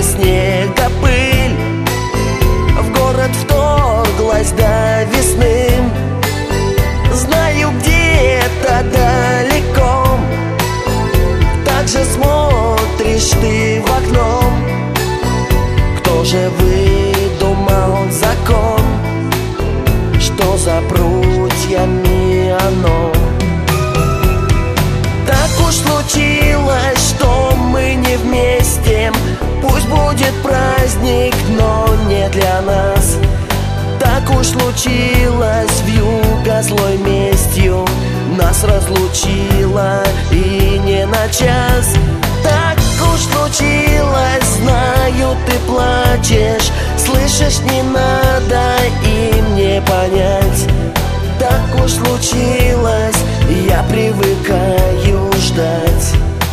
снега пыль в город вторглась до весны. Знаю, где-то далеко также смотришь ты в окно. Кто же выдумал закон, что за прутьями оно? Так уж случилось, что мы не вместе. Пусть будет праздник, но не для нас. Так уж случилось, вьюга злой местью нас разлучила, и не на час. Так уж случилось, знаю, ты плачешь. Слышишь, не надо им не понять. Так уж случилось, я привыкаю ждать.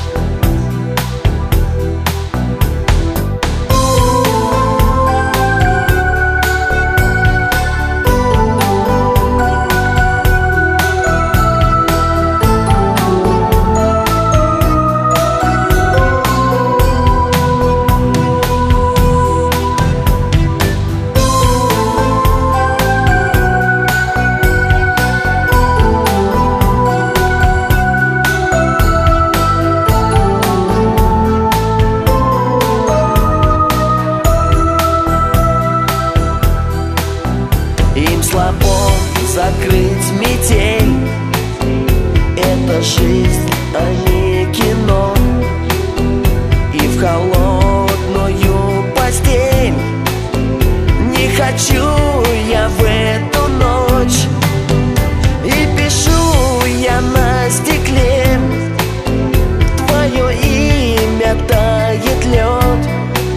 Им слабо закрыть метель. Это жизнь, а не кино. И в холодную постель не хочу я в эту ночь. И пишу я на стекле твое имя, тает лед.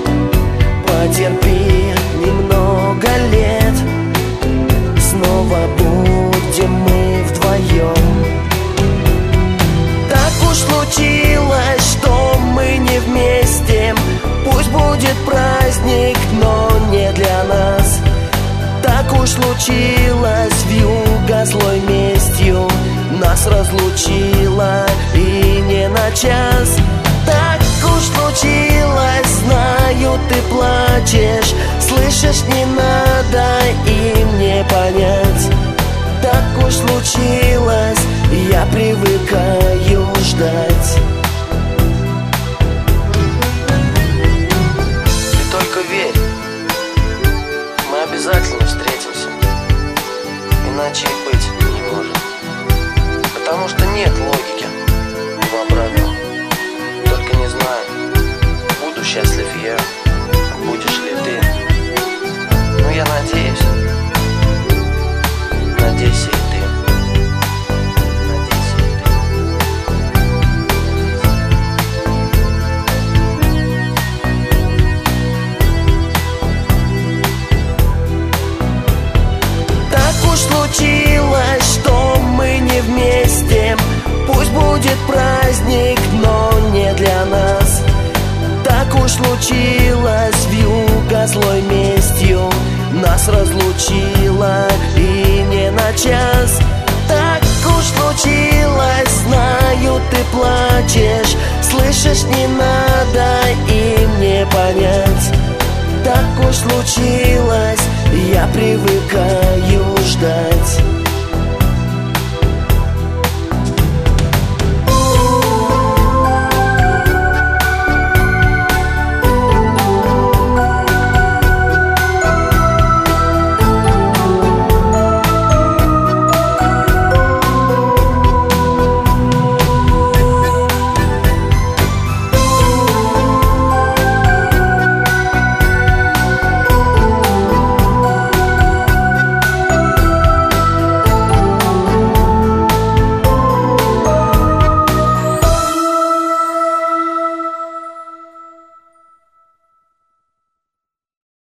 Потерпи немного лет, снова будем мы вдвоем. Так уж случилось, что мы не вместе. Пусть будет праздник, но не для нас. Так уж случилось, вьюга злой местью нас разлучила, и не на час. Так уж случилось, знаю, ты плачешь. Слышишь, не надо им не понять. Так уж случилось, я привыкаю ждать. Ты только верь, мы обязательно встретимся. Иначе и быть не может. Потому что нет логики в обратном. Только не знаю, буду счастлив я, будешь ли ты. Но я надеюсь, надейся и ты. Надейся и ты. Так уж случилось, что мы не вместе. Пусть будет праздник, но не для нас. Так уж случилось, вьюга злой местью нас разлучила, и не на час. Так уж случилось, знаю, ты плачешь. Слышишь, не надо им не понять.